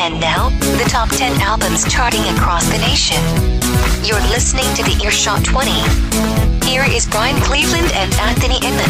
And now, the top 10 albums charting across the nation. You're listening to the Earshot 20. Here is Brian Cleveland and Anthony Inman.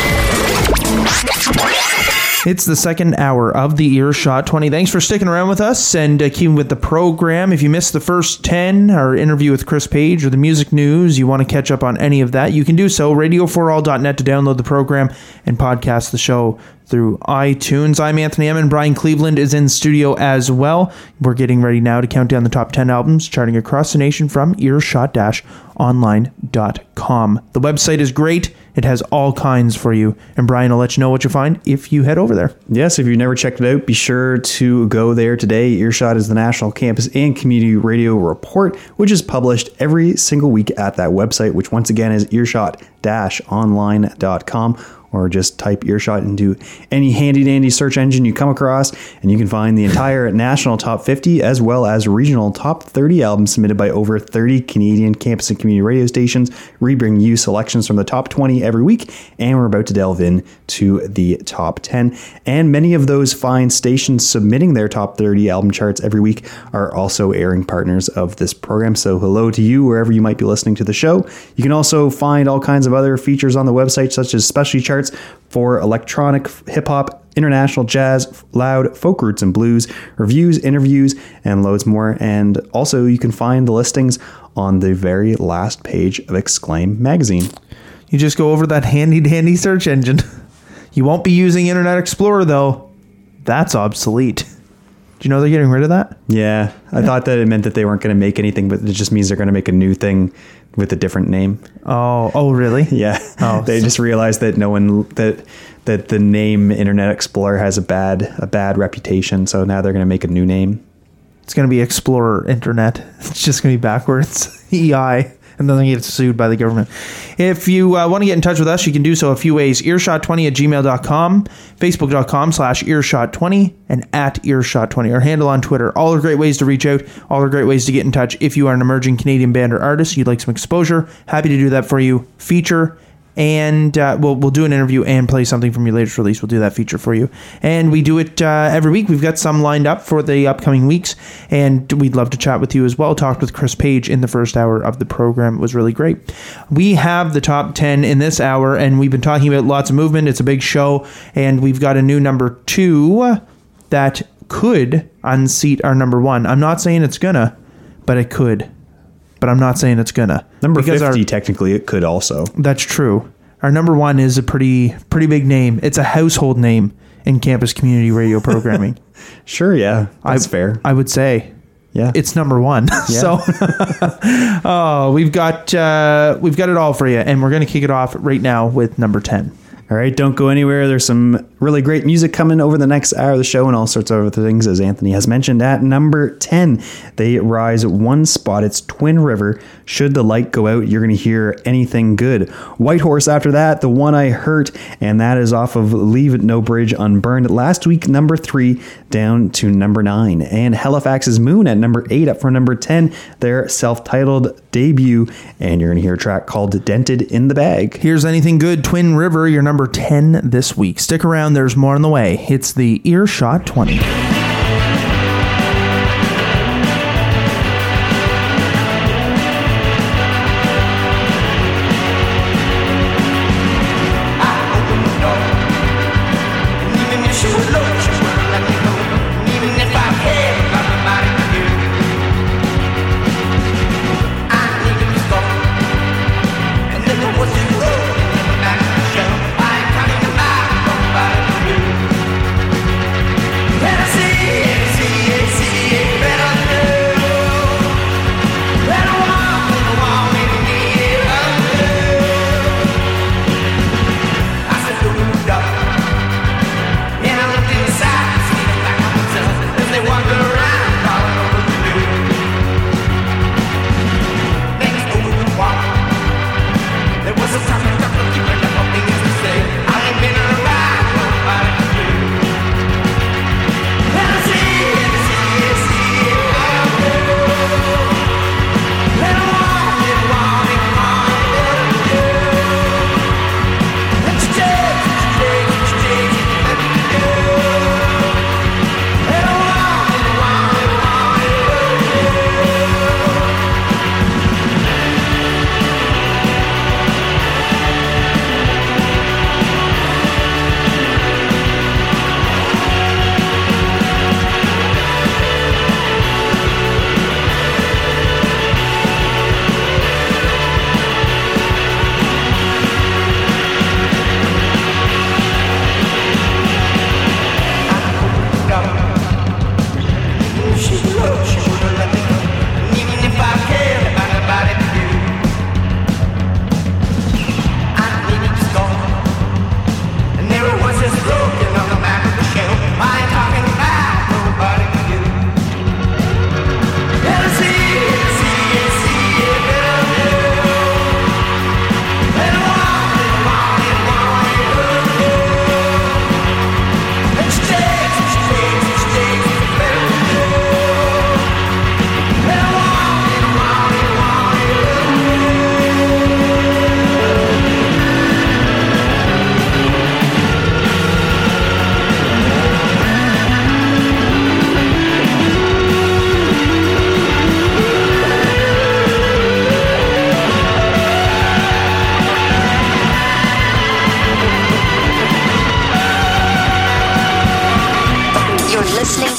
It's the second hour of the Earshot 20. Thanks for sticking around with us and keeping with the program. If you missed the first 10, our interview with Chris Page or the music news, you want to catch up on any of that, you can do so. Radio4all.net to download the program and podcast the show through iTunes. I'm Anthony Inman. Brian Cleveland is in studio as well. We're getting ready now to count down the top 10 albums charting across the nation from earshot-online.com. The website is great. It has all kinds for you. And Brian will let you know what you find if you head over there. Yes, if you've never checked it out, be sure to go there today. Earshot is the national campus and community radio report, which is published every single week at that website, which once again is earshot-online.com. Or just type Earshot into any handy-dandy search engine you come across, and you can find the entire national top 50 as well as regional top 30 albums submitted by over 30 Canadian campus and community radio stations. We bring you selections from the top 20 every week, and we're about to delve in to the top 10. And many of those fine stations submitting their top 30 album charts every week are also airing partners of this program. So hello to you wherever you might be listening to the show. You can also find all kinds of other features on the website, such as specialty charts for electronic, hip-hop, international jazz, loud, folk roots and blues, reviews, interviews, and loads more. And also you can find the listings on the very last page of Exclaim magazine. You just go over that handy-dandy search engine. You won't be using Internet Explorer, though. That's obsolete. Do you know they're getting rid of that? Yeah, I thought that it meant that they weren't going to make anything, but it just means they're going to make a new thing with a different name. Oh, really? Yeah. Oh, they just realized that that the name Internet Explorer has a bad reputation, so now they're going to make a new name. It's going to be Explorer Internet. It's just going to be backwards. EI. And then they get sued by the government. If you want to get in touch with us, you can do so a few ways. Earshot20@gmail.com, Facebook.com/Earshot20, and @Earshot20. Our handle on Twitter. All are great ways to reach out. All are great ways to get in touch. If you are an emerging Canadian band or artist, you'd like some exposure, happy to do that for you. Feature. And we'll do an interview and play something from your latest release. We'll do that feature for you. And we do it every week. We've got some lined up for the upcoming weeks. And we'd love to chat with you as well. Talked with Chris Page in the first hour of the program. It was really great. We have the top 10 in this hour. And we've been talking about lots of movement. It's a big show. And we've got a new number 2 that could unseat our number 1. I'm not saying it's gonna, but it could. But I'm not saying it's gonna. Number 50, technically, it could also. That's true. Our number 1 is a pretty big name. It's a household name in campus community radio programming. Sure, yeah. That's fair. I would say. Yeah. It's number 1. Yeah. So we've got it all for you, and we're going to kick it off right now with number 10. All right, don't go anywhere. There's some really great music coming over the next hour of the show and all sorts of other things, as Anthony has mentioned. At number 10, they rise one spot. It's Twin River. Should the Light Go Out, you're going to hear Anything Good. Whitehorse after that, The One I Hurt, and that is off of Leave No Bridge Unburned. Last week, number 3, down to number 9. And Halifax's Moon at number 8, up from number 10, their self-titled debut. And you're going to hear a track called Dented in the Bag. Here's Anything Good, Twin River, your number 10 this week. Stick around, there's more on the way. It's the Earshot 20. When I see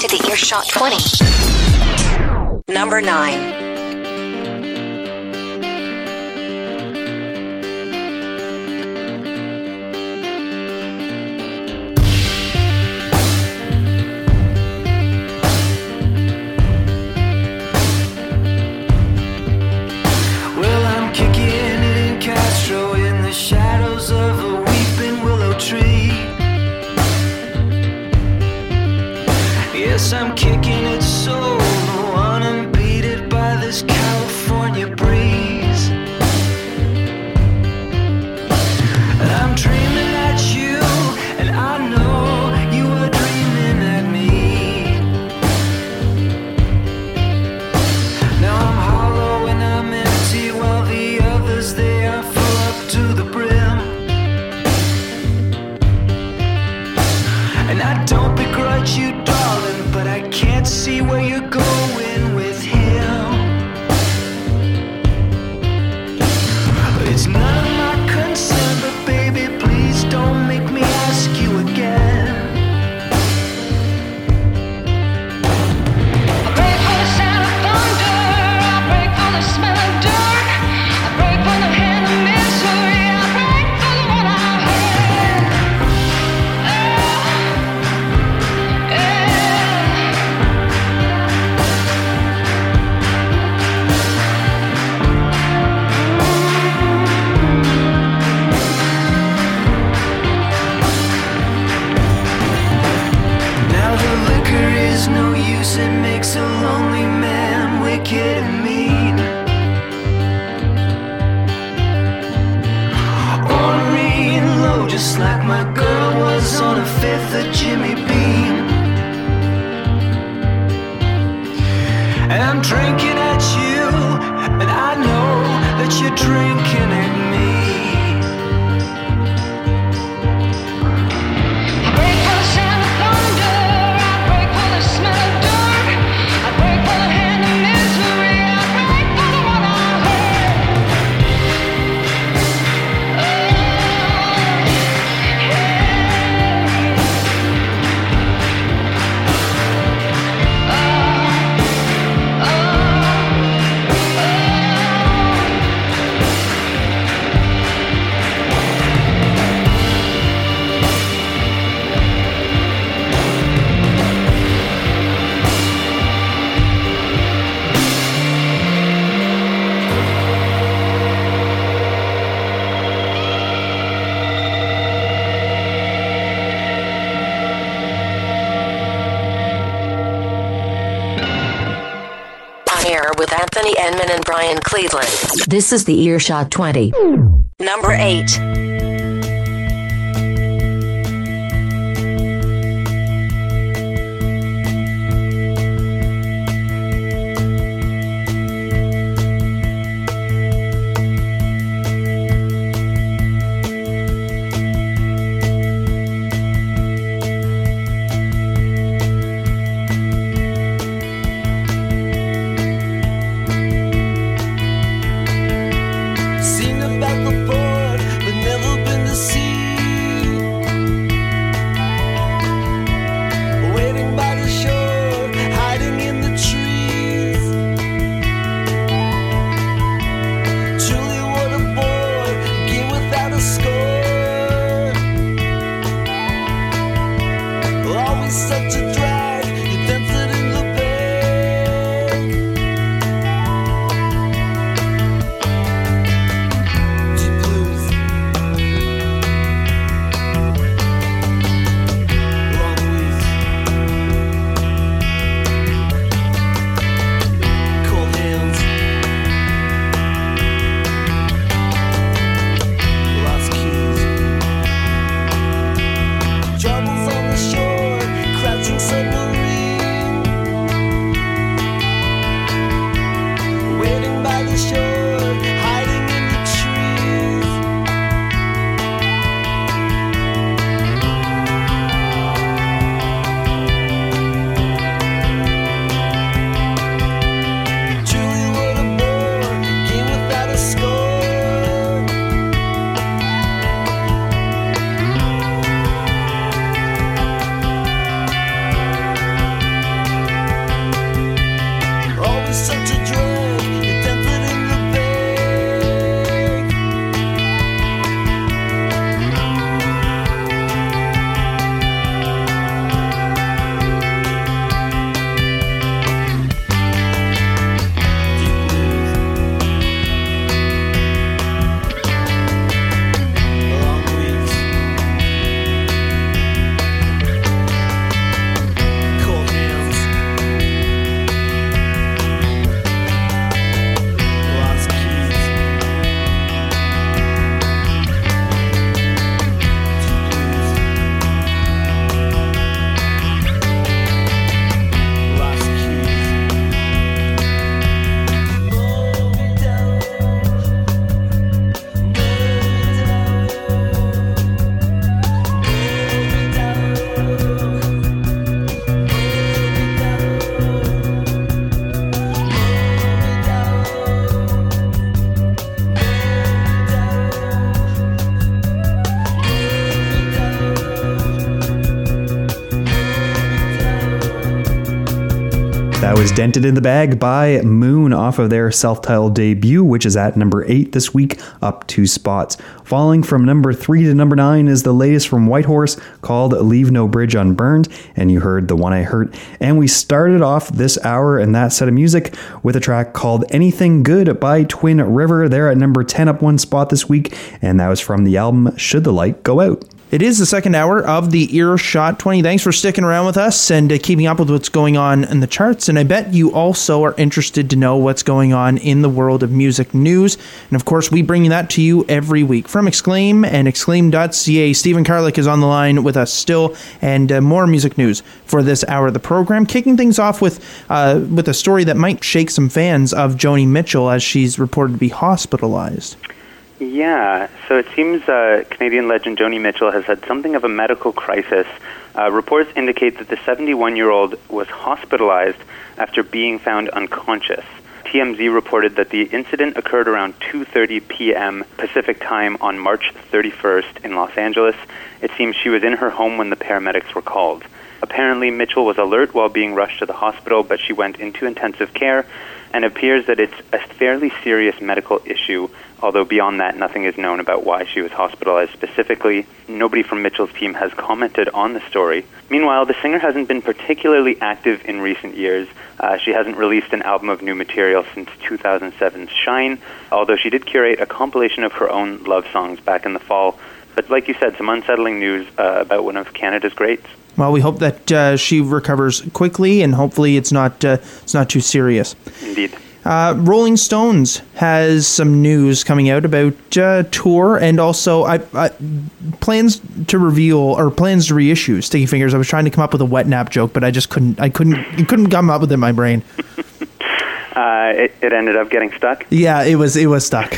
to the Earshot 20. Number 9. I'm kicking it solo, unimpeded by this California breeze. And I'm dreaming at you, and I know you are dreaming at me. Now I'm hollow and I'm empty, while the others, they are full up to the brim. And I don't begrudge you, darling, but I can't see where you're going with him. It's none of my concern, but baby, please don't make me ask you again. I break for the sound of thunder, I break for the smell of dirt, I break for the hand of misery, I break for the one I hurt. No use, it makes a lonely man wicked and mean. Ornery and low, just like my girl was on a fifth of Jimmy Beam. And I'm drinking at you, and I know that you're drinking at me. With Anthony Enman and Brian Cleveland. This is the Earshot 20. Number 8. Sing about the board, but never That was Dented in the Bag by Moon off of their self-titled debut, which is at number 8 this week, up 2 spots. Falling from number 3 to number 9 is the latest from Whitehorse called Leave No Bridge Unburned, and you heard The One I Hurt. And we started off this hour and that set of music with a track called Anything Good by Twin River. They're at number 10, up 1 spot this week, and that was from the album Should the Light Go Out. It is the second hour of the Earshot 20. Thanks for sticking around with us and keeping up with what's going on in the charts. And I bet you also are interested to know what's going on in the world of music news. And of course, we bring that to you every week from Exclaim and Exclaim.ca. Stephen Karlik is on the line with us still, and more music news for this hour of the program. Kicking things off with a story that might shake some fans of Joni Mitchell as she's reported to be hospitalized. Yeah, so it seems Canadian legend Joni Mitchell has had something of a medical crisis. Reports indicate that the 71-year-old was hospitalized after being found unconscious. TMZ reported that the incident occurred around 2:30 p.m. Pacific time on March 31st in Los Angeles. It seems she was in her home when the paramedics were called. Apparently, Mitchell was alert while being rushed to the hospital, but she went into intensive care, and it appears that it's a fairly serious medical issue, although beyond that, nothing is known about why she was hospitalized specifically. Nobody from Mitchell's team has commented on the story. Meanwhile, the singer hasn't been particularly active in recent years. She hasn't released an album of new material since 2007's Shine, although she did curate a compilation of her own love songs back in the fall. But like you said, some unsettling news about one of Canada's greats. Well, we hope that she recovers quickly, and hopefully it's not too serious. Indeed. Rolling Stones has some news coming out about tour, and also plans to reveal, or plans to reissue Sticky Fingers. I was trying to come up with a wet nap joke, but I just couldn't. It couldn't come up with it in my brain. It ended up getting stuck. Yeah, it was stuck.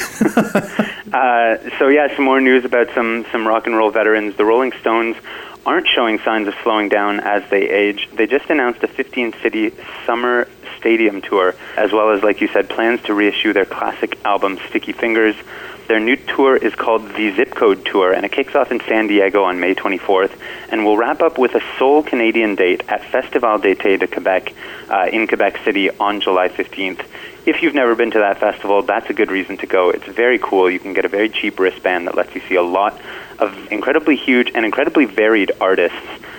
So yeah, some more news about some rock and roll veterans. The Rolling Stones aren't showing signs of slowing down as they age. They just announced a 15-city summer stadium tour, as well as, like you said, plans to reissue their classic album Sticky Fingers. Their new tour is called the Zip Code Tour, and it kicks off in San Diego on May 24th, and will wrap up with a sole Canadian date at Festival d'été de Québec in Quebec City on July 15th. If you've never been to that festival, that's a good reason to go. It's very cool. You can get a very cheap wristband that lets you see a lot of incredibly huge and incredibly varied artists.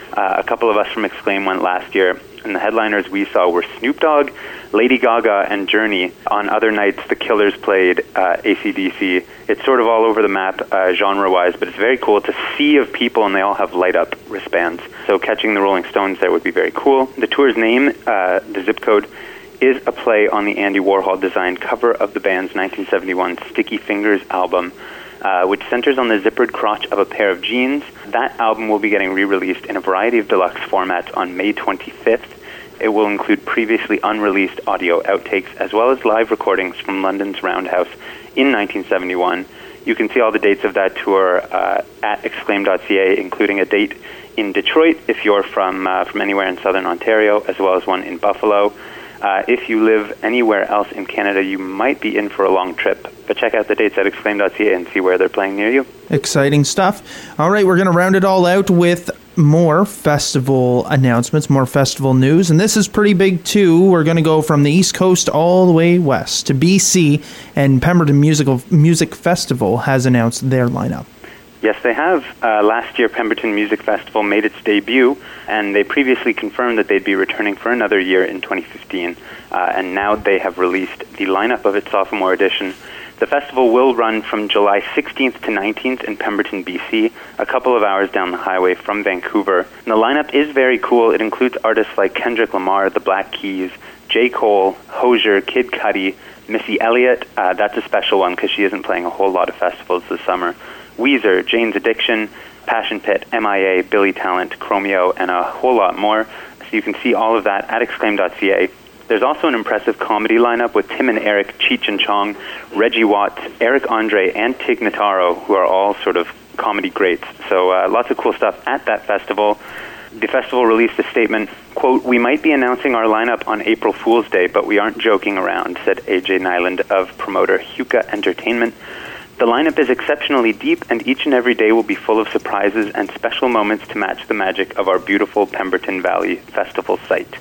A couple of us from Exclaim went last year, and the headliners we saw were Snoop Dogg, Lady Gaga, and Journey. On other nights, The Killers played AC/DC. It's sort of all over the map genre-wise, but it's very cool. It's a sea of people, and they all have light-up wristbands. So catching the Rolling Stones there would be very cool. The tour's name, the Zip Code, is a play on the Andy Warhol-designed cover of the band's 1971 Sticky Fingers album, which centers on the zippered crotch of a pair of jeans. That album will be getting re-released in a variety of deluxe formats on May 25th. It will include previously unreleased audio outtakes, as well as live recordings from London's Roundhouse in 1971. You can see all the dates of that tour at exclaim.ca, including a date in Detroit if you're from anywhere in southern Ontario, as well as one in Buffalo. If you live anywhere else in Canada, you might be in for a long trip, but check out the dates at exclaim.ca and see where they're playing near you. Exciting stuff. All right, we're going to round it all out with more festival announcements, more festival news, and this is pretty big too. We're going to go from the East Coast all the way west to BC, and Pemberton Music Festival has announced their lineup. Yes, they have. Last year, Pemberton Music Festival made its debut, and they previously confirmed that they'd be returning for another year in 2015. And now they have released the lineup of its sophomore edition. The festival will run from July 16th to 19th in Pemberton, BC, a couple of hours down the highway from Vancouver. And the lineup is very cool. It includes artists like Kendrick Lamar, The Black Keys, J. Cole, Hozier, Kid Cudi, Missy Elliott. That's a special one because she isn't playing a whole lot of festivals this summer. Weezer, Jane's Addiction, Passion Pit, MIA, Billy Talent, Chromeo, and a whole lot more. So you can see all of that at exclaim.ca. There's also an impressive comedy lineup with Tim and Eric, Cheech and Chong, Reggie Watts, Eric Andre, and Tig Notaro, who are all sort of comedy greats. So lots of cool stuff at that festival. The festival released a statement, quote, "We might be announcing our lineup on April Fool's Day, but we aren't joking around," said AJ Nyland of promoter Huka Entertainment. The lineup is exceptionally deep, and each and every day will be full of surprises and special moments to match the magic of our beautiful Pemberton Valley Festival site.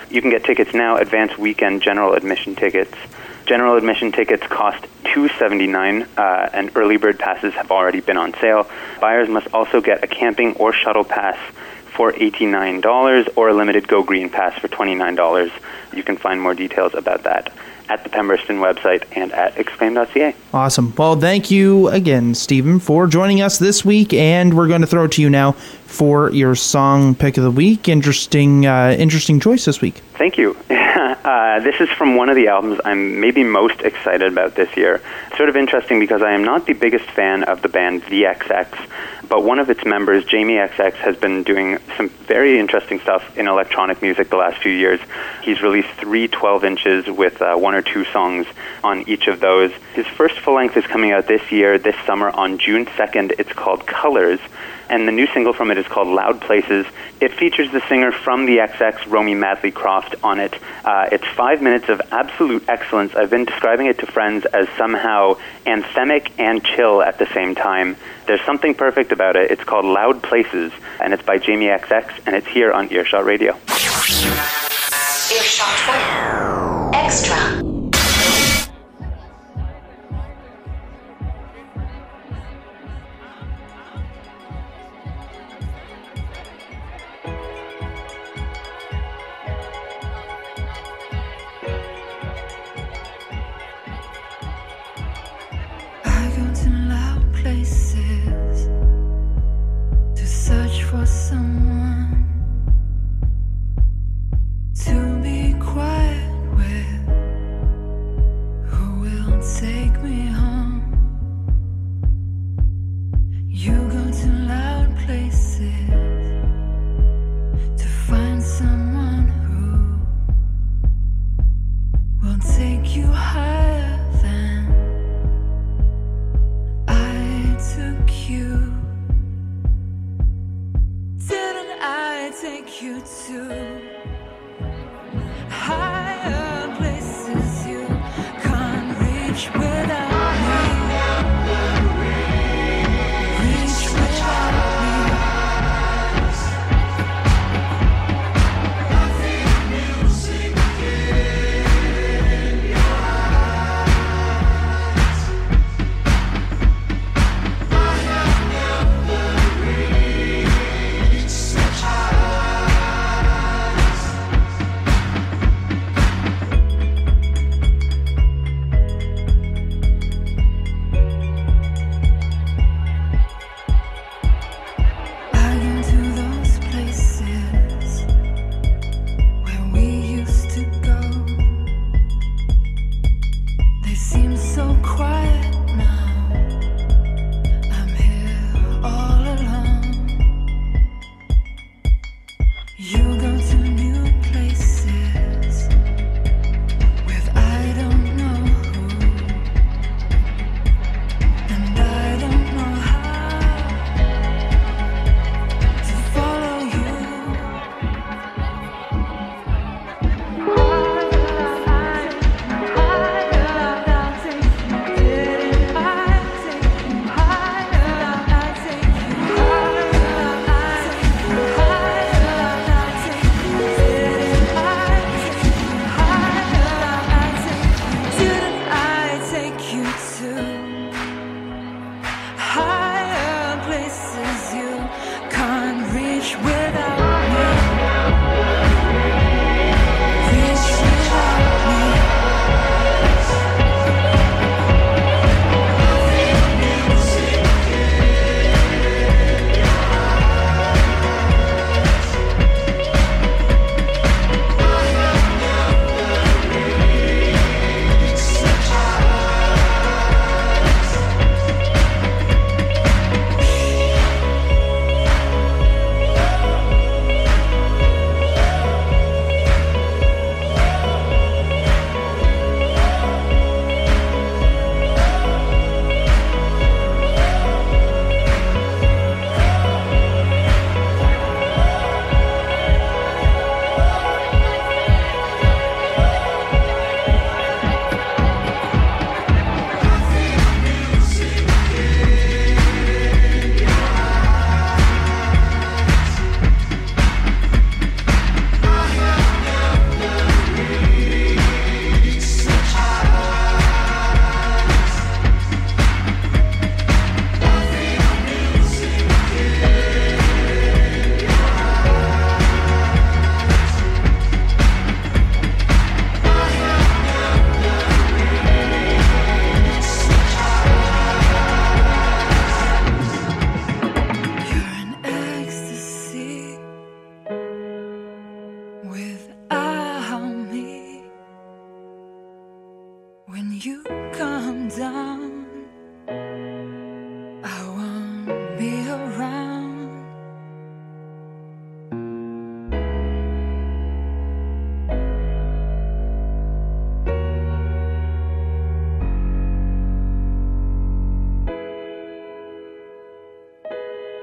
You can get tickets now, advance weekend general admission tickets. General admission tickets cost $279, and early bird passes have already been on sale. Buyers must also get a camping or shuttle pass for $89 or a limited Go Green pass for $29. You can find more details about that at the Pembrokeshire website and at exclaim.ca. Awesome. Well, thank you again, Stephen, for joining us this week, and we're going to throw it to you now for your song pick of the week. Interesting choice this week. Thank you. This is from one of the albums I'm maybe most excited about this year. It's sort of interesting because I am not the biggest fan of the band VXX, but one of its members, Jamie XX, has been doing some very interesting stuff in electronic music the last few years. He's released 3 12-inches with 1 or 2 songs on each of those. His first full-length is coming out this year, this summer, on June 2nd. It's called Colors, and the new single from it is called Loud Places. It features the singer from the XX, Romy Madley Croft, on it. It's 5 minutes of absolute excellence. I've been describing it to friends as somehow anthemic and chill at the same time. There's something perfect about it. It's called Loud Places, and it's by Jamie XX, and it's here on Earshot Radio. Earshot 20 Extra. I go to loud places to search for someone to be quiet with.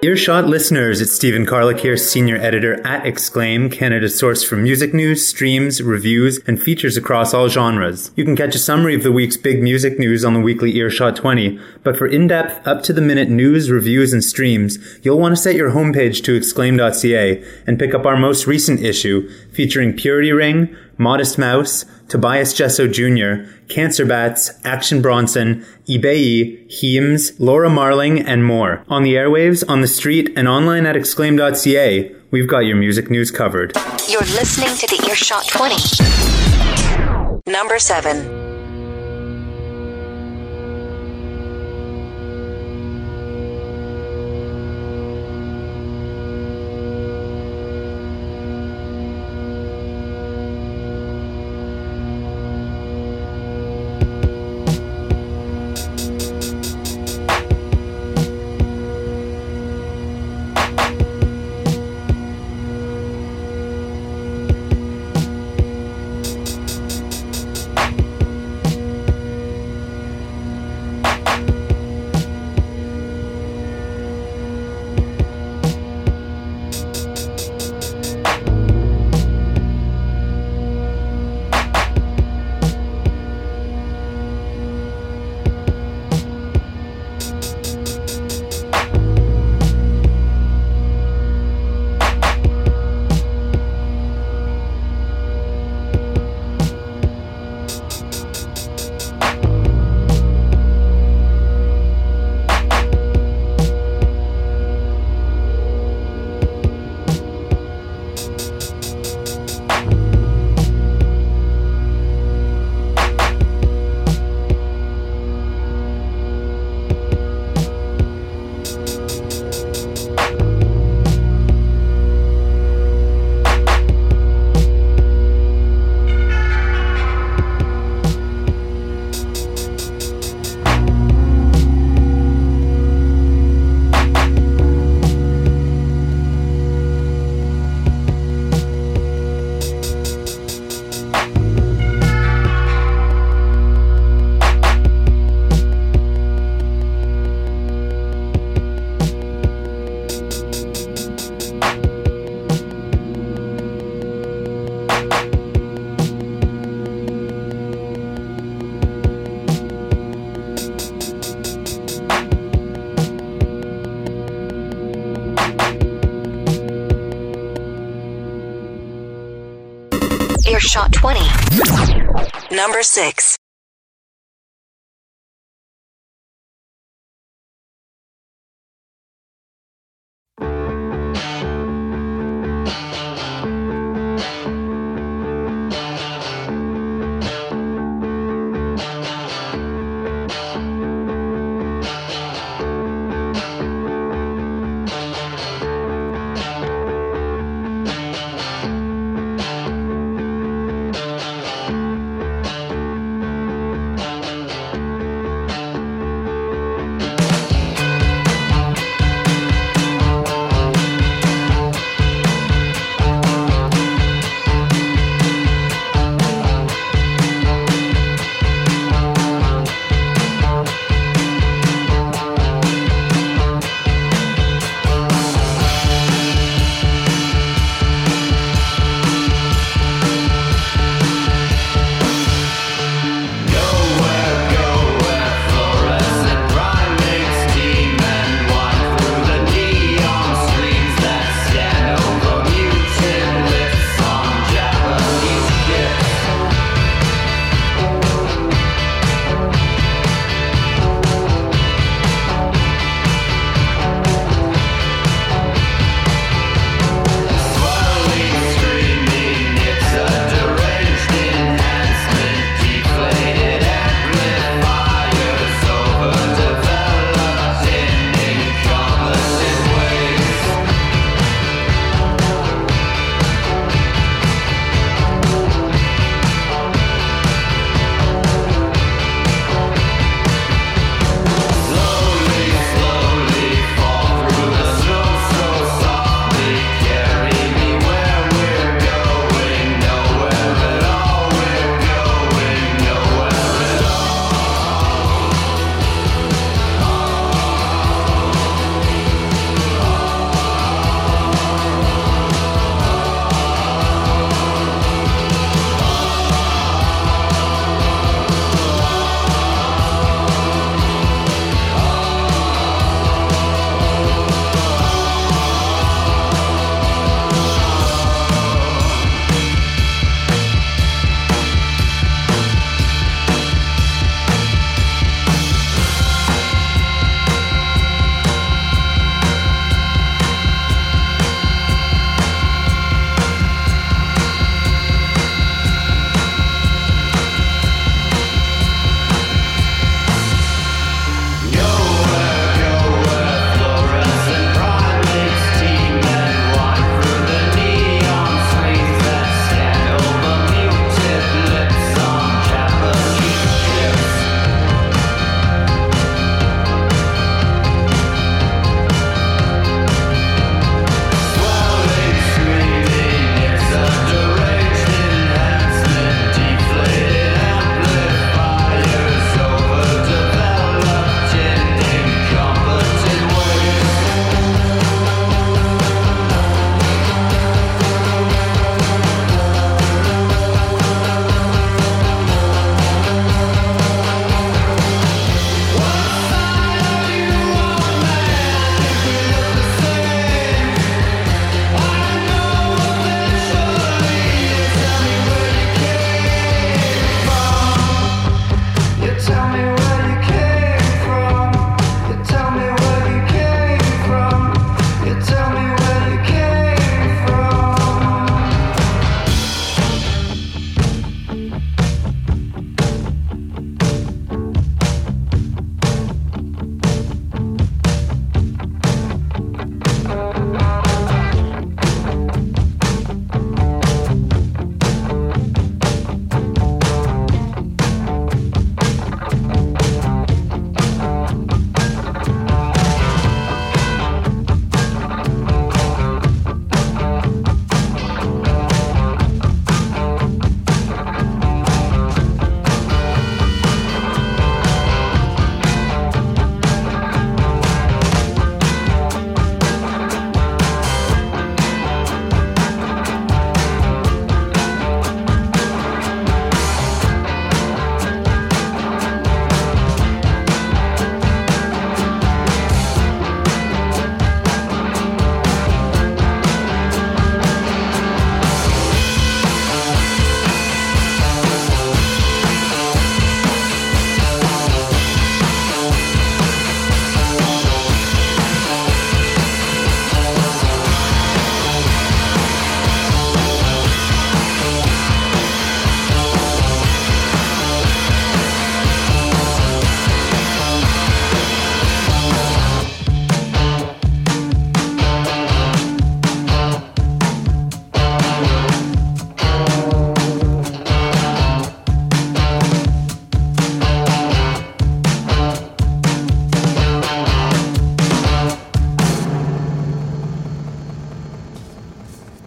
Earshot listeners, it's Stephen Carlick here, senior editor at Exclaim, Canada's source for music news, streams, reviews, and features across all genres. You can catch a summary of the week's big music news on the weekly Earshot 20, but for in-depth, up-to-the-minute news, reviews, and streams, you'll want to set your homepage to exclaim.ca and pick up our most recent issue, featuring Purity Ring, Modest Mouse, Tobias Jesso Jr., Cancer Bats, Action Bronson, Ibeyi, Heems, Laura Marling, and more. On the airwaves, on the street, and online at exclaim.ca, we've got your music news covered. You're listening to the Earshot 20. Number 7. Earshot 20. Number 6.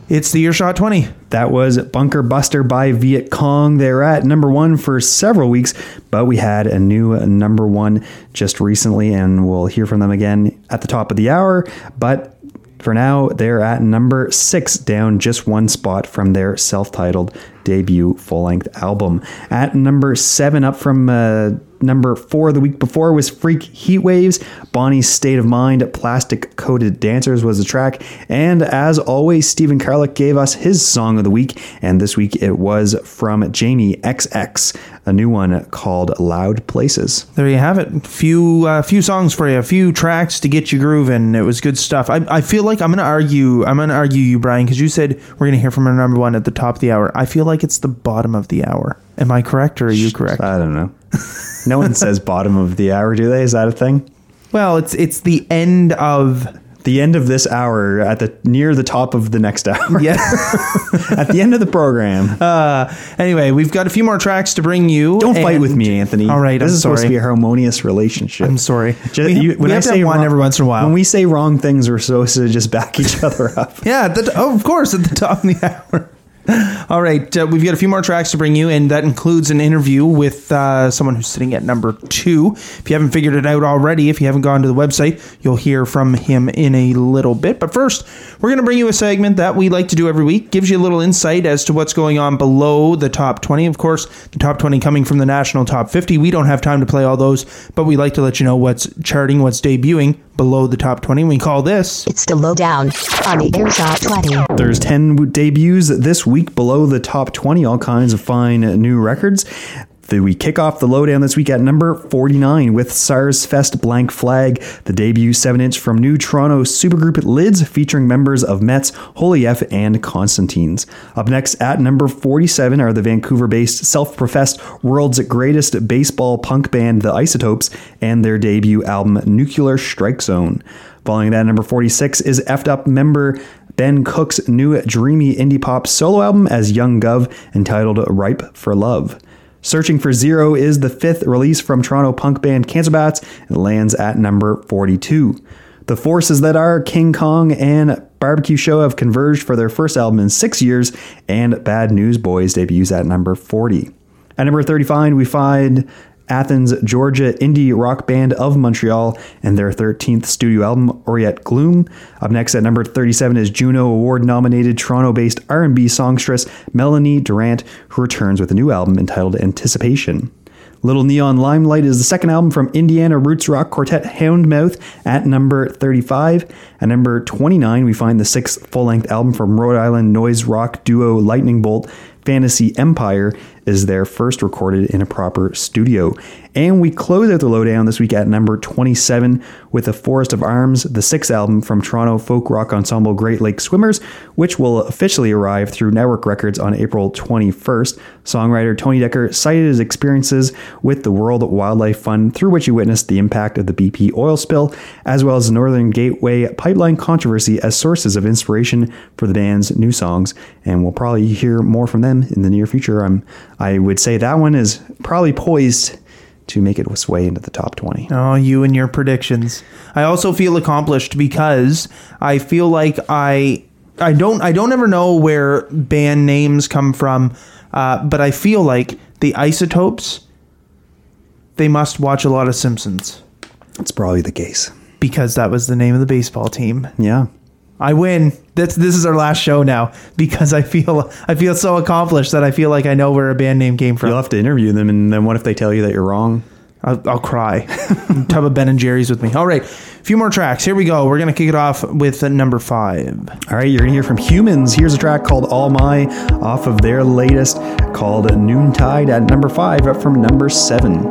It's the Earshot 20. That was Bunker Buster by Viet Cong. They're at number 1 for several weeks, but we had a new number 1 just recently, and we'll hear from them again at the top of the hour. But for now, they're at number 6, down just 1 spot from their self-titled debut full-length album. At number 7, up from number 4 the week before, was Freak Heatwaves. Bonnie's State of Mind, Plastic Coated Dancers was the track. And as always, Stephen Karlik gave us his song of the week. And this week it was from Jamie XX, a new one called Loud Places. There you have it. Few songs for you, a few tracks to get you grooving. It was good stuff. I feel like I'm gonna argue you, Brian, because you said we're gonna hear from our number 1 at the top of the hour. I feel like it's the bottom of the hour. Am I correct, or are you correct? I don't know. No one says bottom of the hour, do they? Is that a thing? Well, it's the end of this hour near the top of the next hour. Yeah. At the end of the program. Anyway, we've got a few more tracks to bring you. Don't fight with me, Anthony. All right, this is supposed to be a harmonious relationship. I'm sorry. We have to have one every once in a while. When we say wrong things, we're supposed to just back each other up. Yeah, of course, at the top of the hour. All right, we've got a few more tracks to bring you, and that includes an interview with someone who's sitting at number 2. If you haven't figured it out already, if you haven't gone to the website, you'll hear from him in a little bit. But first, we're going to bring you a segment that we like to do every week. Gives you a little insight as to what's going on below the top 20. Of course, the top 20 coming from the national top 50. We don't have time to play all those, but we like to let you know what's charting, what's debuting below the top 20. We call this... It's the lowdown on the Earshot 20. There's 10 debuts this week below the top 20, all kinds of fine new records. We kick off the lowdown this week at number 49 with SARS Fest Blank Flag, the debut 7-inch from new Toronto supergroup Lids, featuring members of Mets, Holy F, and Constantines. Up next at number 47 are the Vancouver-based self-professed world's greatest baseball punk band, The Isotopes, and their debut album, Nuclear Strike Zone. Following that, number 46 is F'd Up member Ben Cook's new dreamy indie pop solo album as Young Gov, entitled Ripe for Love. Searching for Zero is the 5th release from Toronto punk band Cancer Bats and lands at number 42. The forces that are King Kong and Barbecue Show have converged for their first album in 6 years, and Bad News Boys debuts at number 40. At number 35, we find Athens, Georgia indie rock band of Montreal and their 13th studio album, Oriette Gloom. Up next at number 37 is Juno Award-nominated Toronto-based R&B songstress Melanie Durant, who returns with a new album entitled Anticipation. Little Neon Limelight is the second album from Indiana roots rock quartet Houndmouth at number 35. At number 29, we find the 6th full-length album from Rhode Island noise rock duo Lightning Bolt. Fantasy Empire is their first recorded in a proper studio. And we close out the lowdown this week at number 27 with The Forest of Arms, the 6th album from Toronto folk rock ensemble Great Lake Swimmers, which will officially arrive through Network Records on April 21st. Songwriter Tony Decker cited his experiences with the World Wildlife Fund, through which he witnessed the impact of the BP oil spill, as well as the Northern Gateway pipeline controversy as sources of inspiration for the band's new songs. And we'll probably hear more from them in the near future. I would say that one is probably poised to make its way into the top 20. Oh, you and your predictions. I also feel accomplished because I feel like I don't ever know where band names come from, but I feel like the Isotopes, they must watch a lot of Simpsons. It's probably the case. Because that was the name of the baseball team. Yeah. I win. This is our last show now because I feel so accomplished that I feel like I know where a band name came from. You'll have to interview them, and then what if they tell you that you're wrong? I'll cry. Tub of Ben and Jerry's with me. All right, a few more tracks. Here we go. We're going to kick it off with number 5. All right, you're going to hear from Humans. Here's a track called All My off of their latest called Noontide at number 5, up from number 7.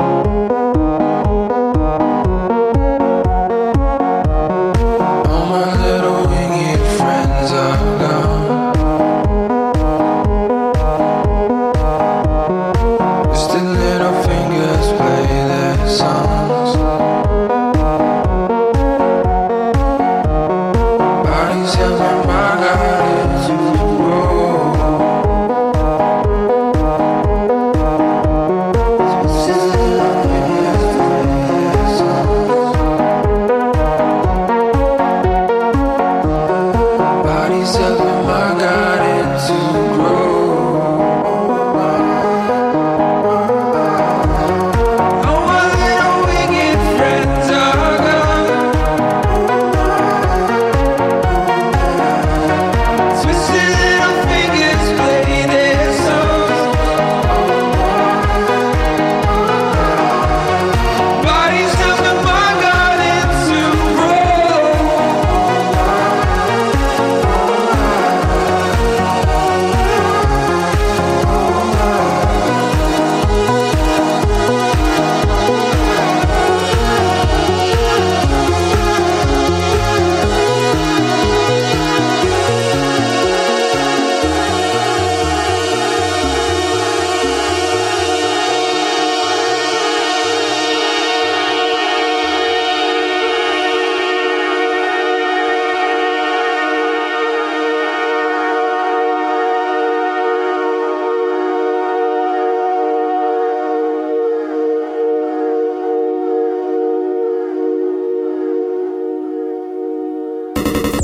All my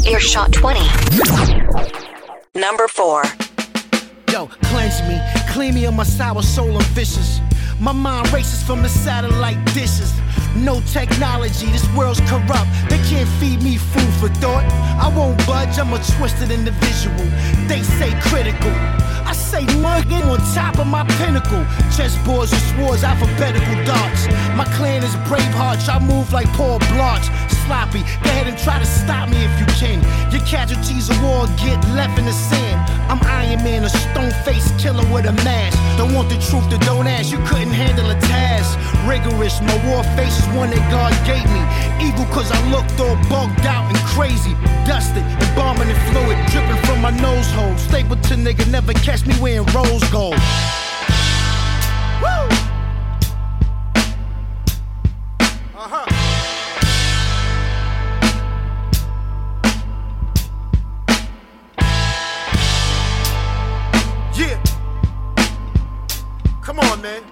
Earshot 20. Number 4. Yo, cleanse me, clean me of my sour soul and vicious. My mind races from the satellite dishes. No technology, this world's corrupt. They can't feed me food for thought. I won't budge, I'm a twisted individual. They say critical. I say mugging on top of my pinnacle. Chessboards and swords, alphabetical darts. My clan is Bravehearts, I move like Paul Blart. Sloppy, go ahead and try to stop me if you can. Your casualties of war get left in the sand. I'm Iron Man, a stone-faced killer with a mask. Don't want the truth, then don't ask, you couldn't handle a task. Rigorous, my war face is one that God gave me. Evil cause I looked all bugged out and crazy. Dusted, embalming and fluid, dripping from my nose hole. Stapleton nigga never catch me wearing rose gold. Woo! Yeah. Come on, man.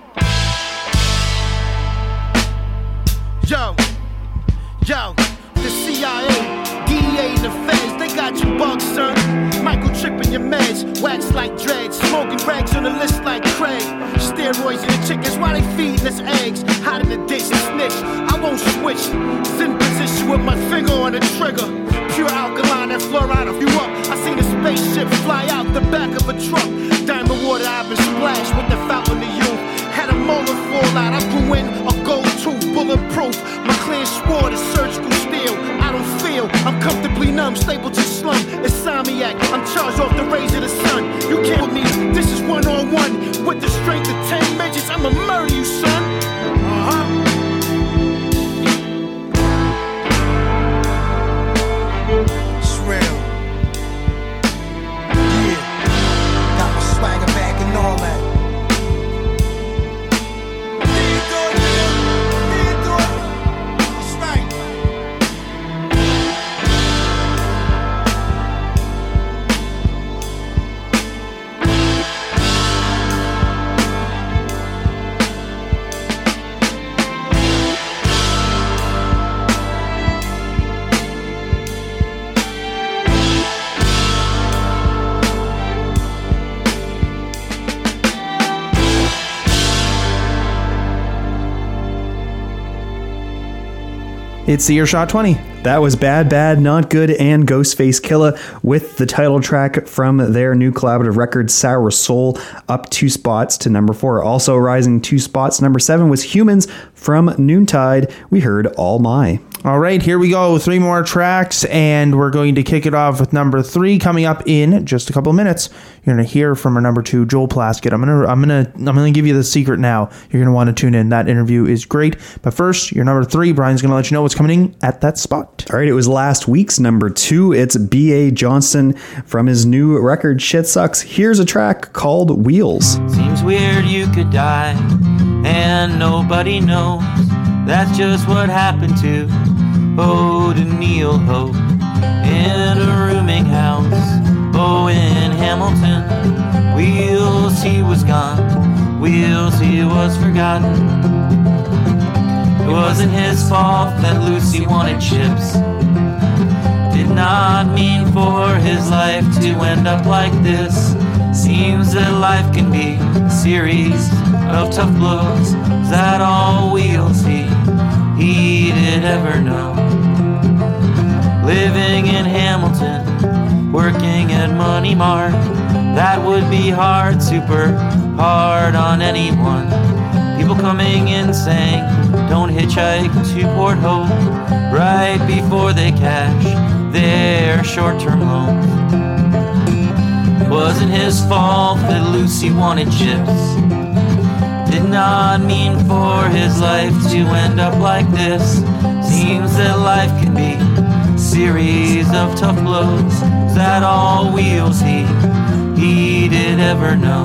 Yo, the CIA, DEA, and the feds, they got you bugged, son. Michael tripping your meds, wax like dreads, smoking rags on the list like Craig. Steroids in the chickens, why they feeding us eggs? Hot in the ditch and snitch, I won't switch. Zen position with my finger on the trigger. Pure alkaline and fluoride if you up. I seen a spaceship fly out the back of a truck. Diamond water, I've been splashed with the fountain of youth. Had a molar fall out, I grew in a gold tooth, bulletproof. My clan swore to surgical steel. I don't feel, I'm comfortably numb, stable to slum. Insomniac, I'm charged off the rays of the sun. You can't with me, this is one-on-one. With the strength of 10 midgets, I'ma murder you, son. It's real. Yeah, got my swagger back and all that. It's the Earshot 20. That was Bad Bad Not Good and Ghostface Killah with the title track from their new collaborative record Sour Soul, up 2 spots to number 4. Also rising 2 spots, number 7 was Humans from Noontide. We heard All My. All right, here we go. 3 more tracks, and we're going to kick it off with number 3 coming up in just a couple of minutes. You're going to hear from our number 2, Joel Plaskett. I'm gonna give you the secret now. You're going to want to tune in. That interview is great. But first, your number 3, Brian's going to let you know what's coming in at that spot. All right, it was last week's number 2. It's B.A. Johnston from his new record Shit Sucks. Here's a track called Wheels. Seems weird you could die and nobody knows. That's just what happened to Neil Hope in a rooming house. Oh, in Hamilton, Wheels, he was gone. Wheels, he was forgotten. It wasn't his fault that Lucy wanted chips. Did not mean for his life to end up like this. Seems that life can be a series of tough blows. Is that all Wheels he did ever know? Living in Hamilton, working at Money Mart, that would be hard, super hard on anyone. People coming in saying, don't hitchhike to Port Hope, right before they cash their short-term loans. It wasn't his fault that Lucy wanted chips. Did not mean for his life to end up like this. Seems that life can be a series of tough blows. Is that all Wheels he did ever know?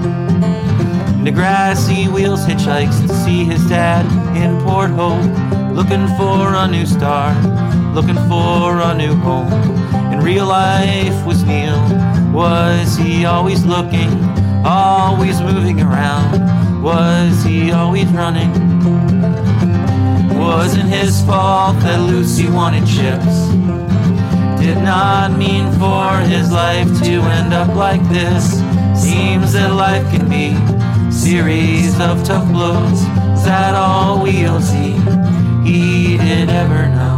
Degrassi Wheels hitchhikes to see his dad in Port Hope, looking for a new star, looking for a new home. In real life was Neil, was he always looking, always moving around? Was he always running? Wasn't his fault that Lucy wanted chips. did not mean for his life to end up like this. Seems that life can be series of tough blows. Is that all we'll see? He did ever know.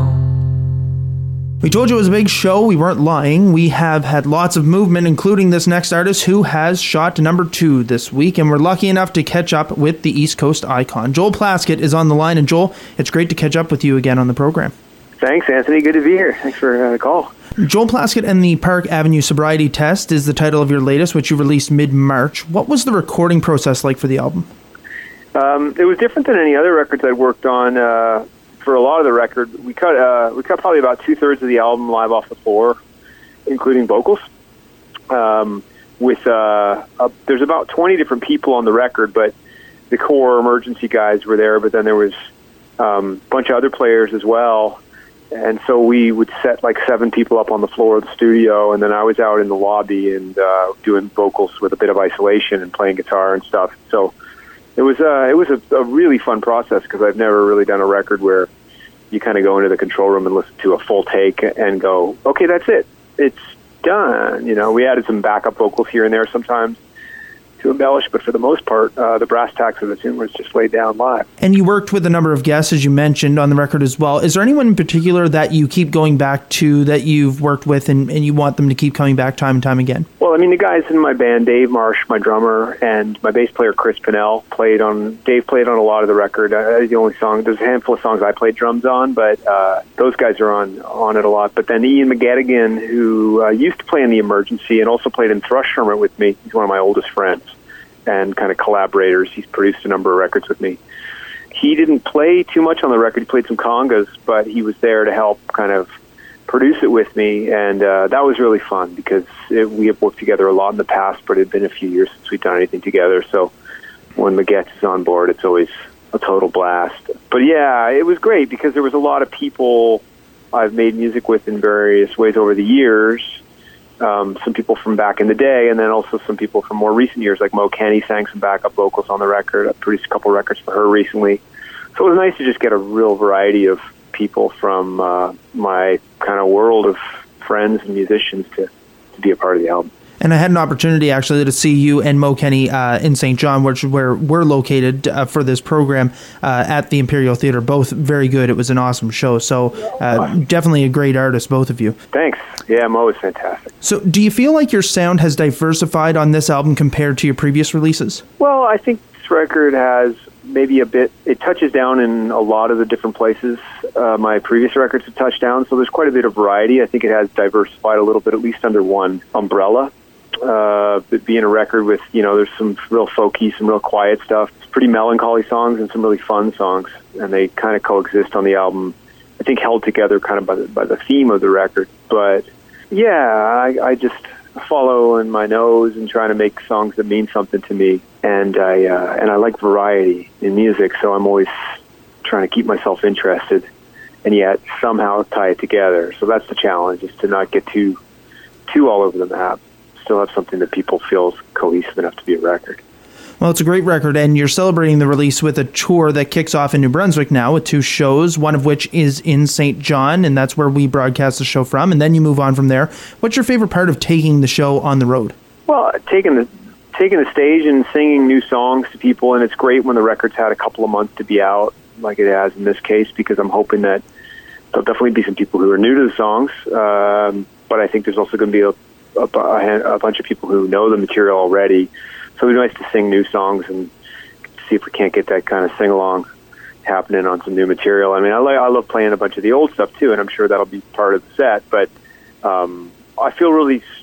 We told you it was a big show. We weren't lying. We have had lots of movement, including this next artist who has shot to number 2 this week, and we're lucky enough to catch up with the East Coast icon. Joel Plaskett is on the line, and Joel, it's great to catch up with you again on the program. Thanks, Anthony. Good to be here. Thanks for the call. Joel Plaskett and the Park Avenue Sobriety Test is the title of your latest, which you released mid-March. What was the recording process like for the album? It was different than any other records I'd worked on. For a lot of the record, we cut probably about 2/3 of the album live off the floor, including vocals. There's about 20 different people on the record, but the core emergency guys were there. But then there was a bunch of other players as well, and so we would set like 7 people up on the floor of the studio, and then I was out in the lobby and doing vocals with a bit of isolation and playing guitar and stuff. So. It was a really fun process because I've never really done a record where you kind of go into the control room and listen to a full take and go, okay, that's it. It's done. You know, we added some backup vocals here and there sometimes to embellish, but for the most part, the brass tacks of the tune was just laid down live. And you worked with a number of guests, as you mentioned, on the record as well. Is there anyone in particular that you keep going back to that you've worked with and you want them to keep coming back time and time again? Well, I mean, the guys in my band, Dave Marsh, my drummer, and my bass player, Chris Pinnell, Dave played on a lot of the record. There's a handful of songs I played drums on, but those guys are on it a lot. But then Ian McGettigan, who used to play in The Emergency and also played in Thrush Hermit with me, he's one of my oldest friends and kind of collaborators. He's produced a number of records with me. He didn't play too much on the record. He played some congas, but he was there to help kind of produce it with me, and that was really fun because we have worked together a lot in the past, but it had been a few years since we've done anything together, so when Maguette is on board, it's always a total blast. But yeah, it was great because there was a lot of people I've made music with in various ways over the years, some people from back in the day, and then also some people from more recent years, like Mo Kenny sang some backup vocals on the record. I produced a couple records for her recently. So it was nice to just get a real variety of people from my kind of world of friends and musicians to be a part of the album. And I had an opportunity actually to see you and Mo Kenny in St. John, which is where we're located for this program at the Imperial Theatre. Both very good. It was an awesome show. So definitely a great artist, both of you. Thanks. Yeah, Mo is fantastic. So do you feel like your sound has diversified on this album compared to your previous releases? Well, I think this record has maybe it touches down in a lot of the different places my previous records have touched down. So there's quite a bit of variety. I think it has diversified a little bit, at least under one umbrella. Being a record with, there's some real folky, some real quiet stuff, pretty melancholy songs and some really fun songs, and they kind of coexist on the album. I think held together kind of by the theme of the record. But yeah, I just follow in my nose and trying to make songs that mean something to me, and I like variety in music, so I'm always trying to keep myself interested and yet somehow tie it together. So that's the challenge, is to not get too all over the map. Still have something that people feel cohesive enough to be a record. Well, it's a great record, and you're celebrating the release with a tour that kicks off in New Brunswick now with 2 shows, one of which is in St. John, and that's where we broadcast the show from, and then you move on from there. What's your favorite part of taking the show on the road? Well, taking the stage and singing new songs to people, and it's great when the record's had a couple of months to be out, like it has in this case, because I'm hoping that there'll definitely be some people who are new to the songs, but I think there's also going to be a bunch of people who know the material already. So it'd be nice to sing new songs and see if we can't get that kind of sing-along happening on some new material. I mean, I love playing a bunch of the old stuff too, and I'm sure that'll be part of the set, but I feel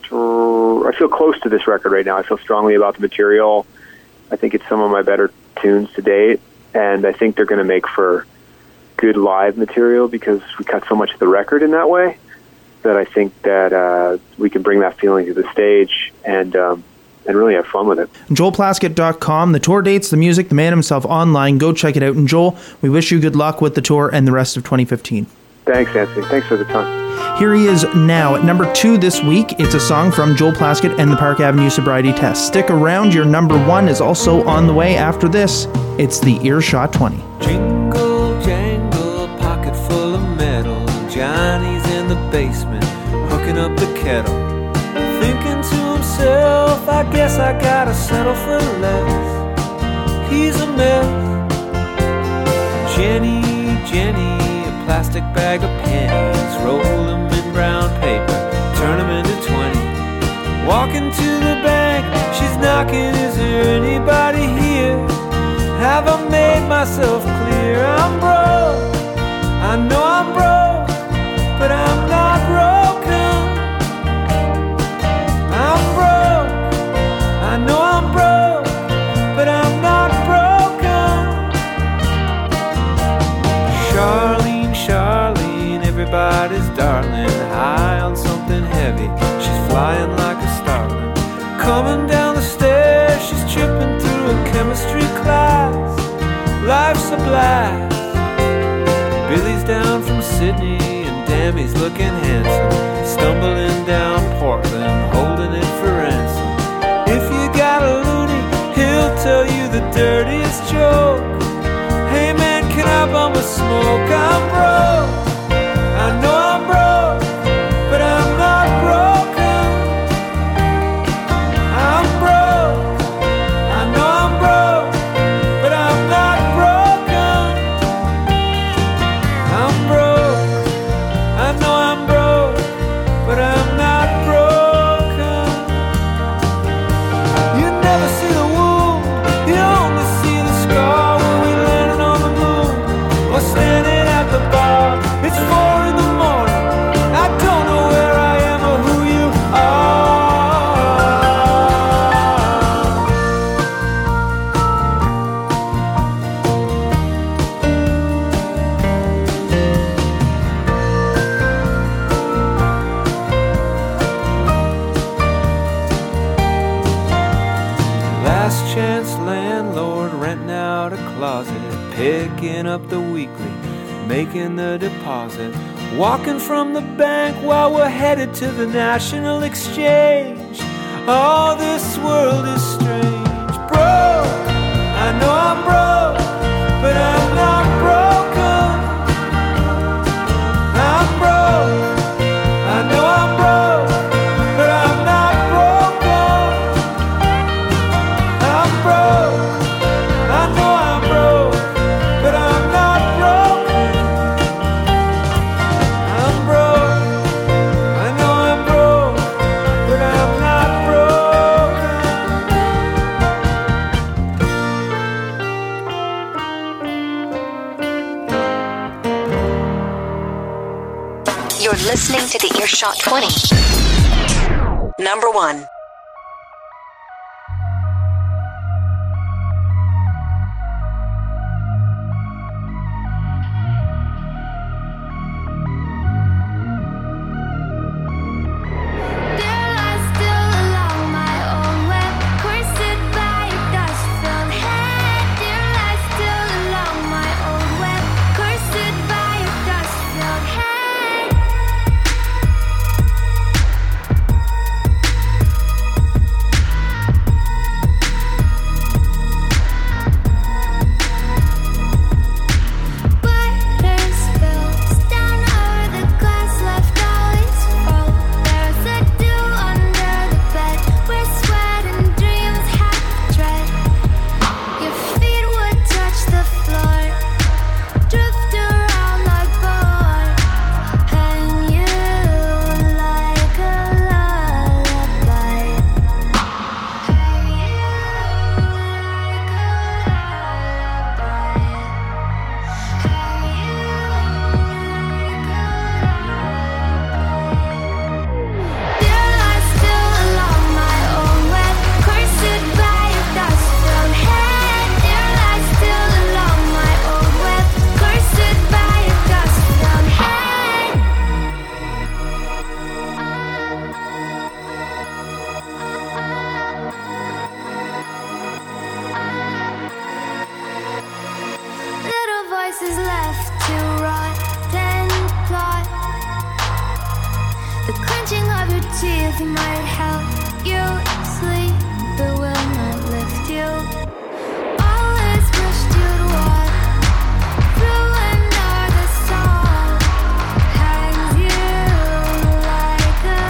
I feel close to this record right now. I feel strongly about the material. I think it's some of my better tunes to date, and I think they're going to make for good live material because we cut so much of the record in that way, that I think that we can bring that feeling to the stage and really have fun with it. JoelPlaskett.com, the tour dates, the music, the man himself online. Go check it out. And Joel, we wish you good luck with the tour and the rest of 2015. Thanks, Anthony. Thanks for the time. Here he is now at number 2 this week. It's a song from Joel Plaskett and the Park Avenue Sobriety Test. Stick around. Your number 1 is also on the way after this. It's the Earshot 20. Jingle, jangle, pocket full of metal. Johnny's in the basement, cranking up the kettle, thinking to himself, I guess I gotta settle for less. He's a mess. Jenny, a plastic bag of pennies, roll them in brown paper, turn them into 20. Walking to the bank, she's knocking, is there anybody here? Have I made myself clear? I'm broke, I know I'm broke, but I'm not broken. I'm broke, I know I'm broke, but I'm not broken. Charlene, everybody's darling, high on something heavy, she's flying like a starling. Coming down the stairs, she's tripping through a chemistry class. Life's a blast. Billy's down from Sydney, and damn, he's looking handsome, stumbling down Portland, holding it for ransom. If you got a loony, he'll tell you the dirtiest joke. Hey man, can I bum a smoke? I'm broke, I know I'm broke, but I'm not broken. I'm broke, I know I'm broke, but I'm not broken. I'm broke, I know I'm broke, but I'm not broken. You never see the wound, you only see the scar. When we landed on the moon, or standing at the bar, it's 4 in the morning, I don't know where I am or who you are. Last chance landlord renting out a closet, picking up the weekly, making the deposit, walking from the bank while we're headed to the National Exchange. Oh, this world is strange. Broke, I know I'm broke, but I'm not broken. I'm broke, I know I'm broke, but I'm not broken. I'm broke, I know I'm broke, but I'm not broken. I'm broke, I know I'm broke, but I'm not broken. You're listening to the Earshot 20. Number 1. voices left to rot and plot. The clenching of your teeth might help you sleep, but will not lift you. All is wished you'd walk through another song. Hangs you like a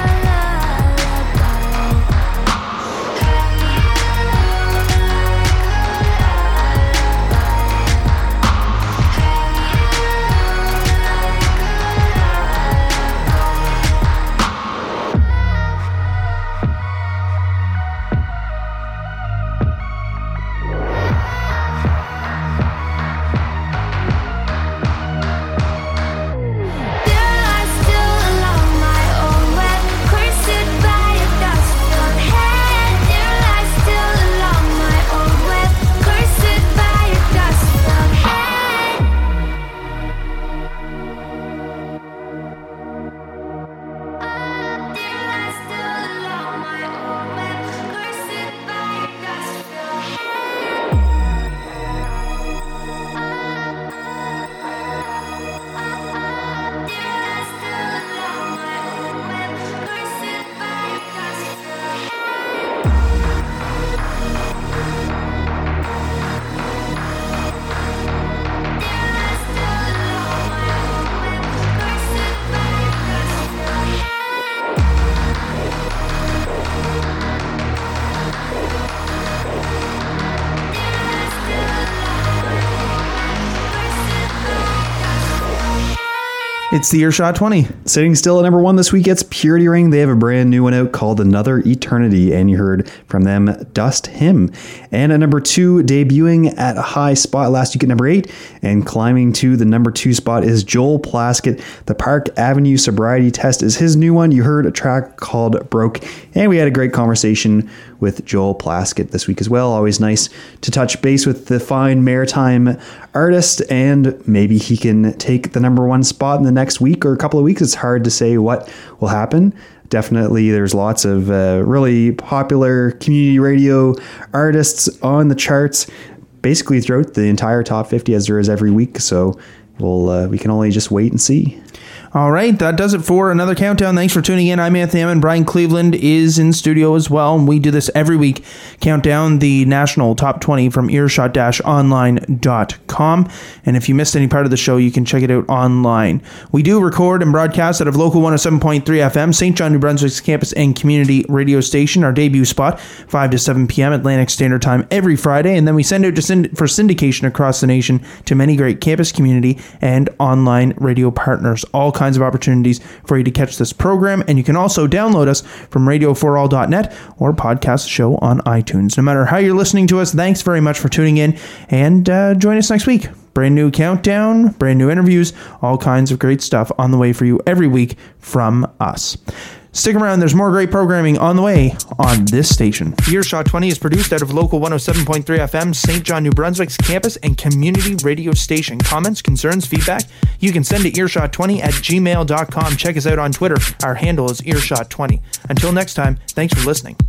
It's the Earshot 20. Sitting still at number 1 this week, it's Purity Ring. They have a brand new one out called Another Eternity, and you heard from them Dust Him. And at number 2, debuting at a high spot last week at number 8, and climbing to the number 2 spot is Joel Plaskett. The Park Avenue Sobriety Test is his new one. You heard a track called Broke, and we had a great conversation with Joel Plaskett this week as well. Always nice to touch base with the fine maritime artist, and maybe he can take the number 1 spot in the next week or a couple of weeks. It's hard to say what will happen. Definitely there's lots of really popular community radio artists on the charts basically throughout the entire top 50 as there is every week, so we can only just wait and see. All right, that does it for another countdown. Thanks for tuning in. I'm Anthony Hammond. Brian Cleveland is in studio as well, and we do this every week. Count down the national top 20 from earshot-online.com. And if you missed any part of the show, you can check it out online. We do record and broadcast out of local 107.3 FM, St. John, New Brunswick's campus and community radio station. Our debut spot, 5 to 7 p.m. Atlantic Standard Time every Friday. And then we send out for syndication across the nation to many great campus, community, and online radio partners. All kinds of opportunities for you to catch this program, and you can also download us from radio4all.net or podcast the show on iTunes. No matter how you're listening to us, thanks very much for tuning in, and join us next week. Brand new countdown, brand new interviews, all kinds of great stuff on the way for you every week from us. Stick around, there's more great programming on the way on this station. Earshot 20 is produced out of local 107.3 FM, St. John, New Brunswick's campus and community radio station. Comments, concerns, feedback, you can send to earshot20@gmail.com. Check us out on Twitter. Our handle is earshot20. Until next time, thanks for listening.